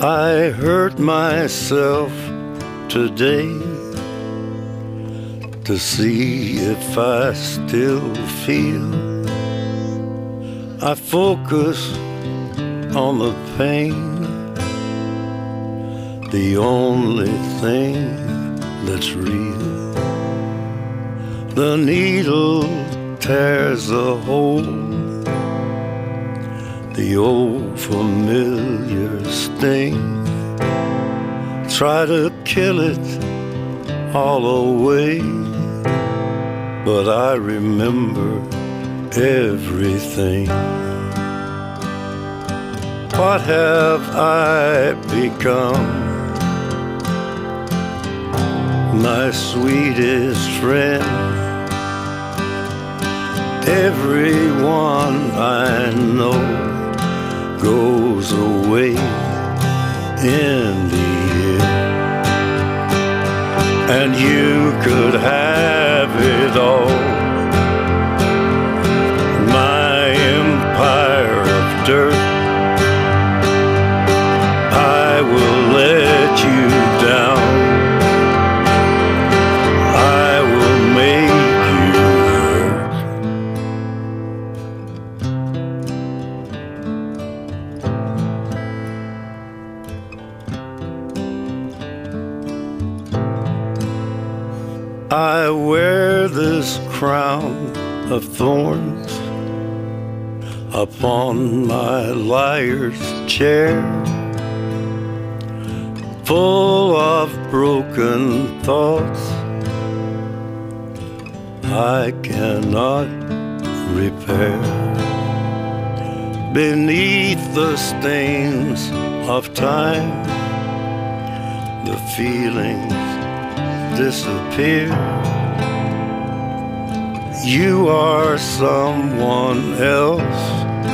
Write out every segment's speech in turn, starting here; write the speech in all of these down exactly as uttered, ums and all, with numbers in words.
I hurt myself today to see if I still feel. I focus on the pain, the only thing that's real. The needle tears a hole, the old familiar sting. Try to kill it all away, but I remember everything. What have I become? My sweetest friend. Everyone I know goes away in the end, and you could have it all. My empire of dirt, I will let you down. I will make you hurt. I wear this crown of thorns upon my liar's chair, full of broken thoughts I cannot repair. Beneath the stains of time, the feelings disappear. You are someone else,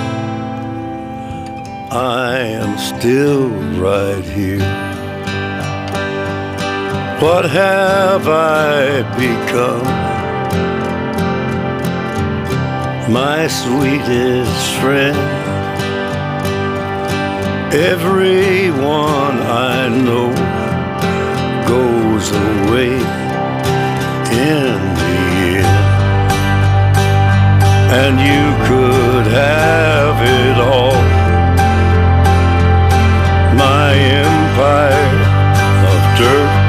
I am still right here. What have I become? My sweetest friend. Everyone I know goes away in the end, and you could have it all. My empire of dirt,